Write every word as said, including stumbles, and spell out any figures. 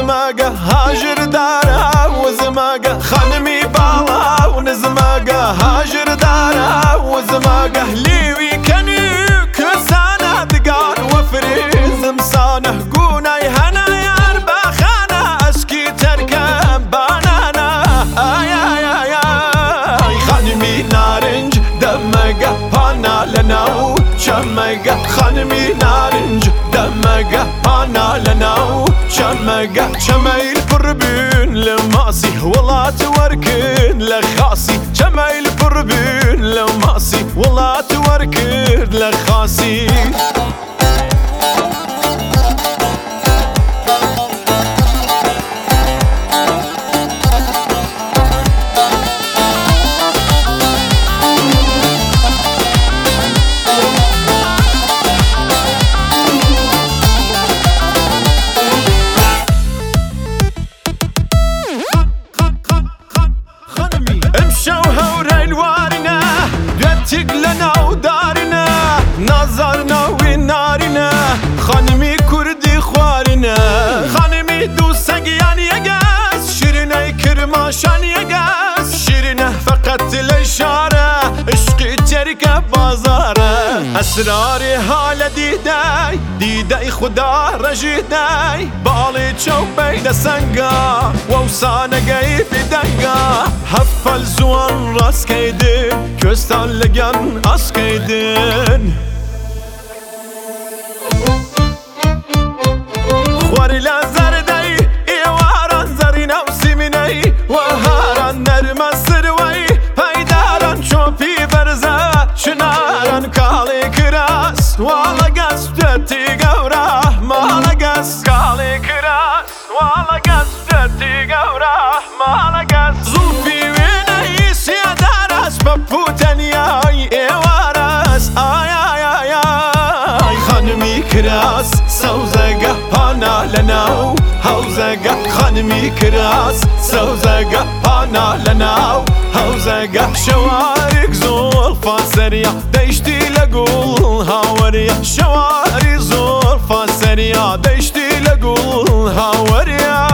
وزماقة هاجر دارا وزماقة خانمي بالا ونزماقة هاجر دارا وزماقة ليوي كني كسانة دقار وفريز مسانة قوناي هنا يار باخانة أشكي تركم بانانا آي آي آي آي خانمي نارنج دمقة بانا لناو شمقة خانمي نارنج دمقة بانا لناو شمقة شمايل بربين لماسي والله توركن لخاسي شمايل بربين لماسي والله توركن لخاسي تقلنا ودارنا نظرنا ونارنا خانمي كردي خوارنا خانمي دوسك يعني يقاس شيرنا كرماشان يقاس شيرنا فقط الاشاره عشقي تركب بازاره اسراري حال ديداي ديداي خدا رجيداي بالي تشو بين سنقا ووسانا قاي بدنقا هفل زوان راس كيدن كستان لقن اس كيدن خواري لا زردي ايواران زرين او سيميني وهاران نرمى سروي پيداران شوفي برزا شناران كالي كراس والا قس جتي قورا مالا قس كالي كراس والا قس جتي قورا مالا قس زوفي ويني سيادارس بفوتنياي ايوارس آي آي آي آي خانمي كراس سوزقة بانا لناو هوزقة خانمي كراس سوزقة بانا لناو هوزقة شوارق زولفا سريع ديشتي لقول هاوريا شوارق زولفا سريع ديشتي لقول هاوريا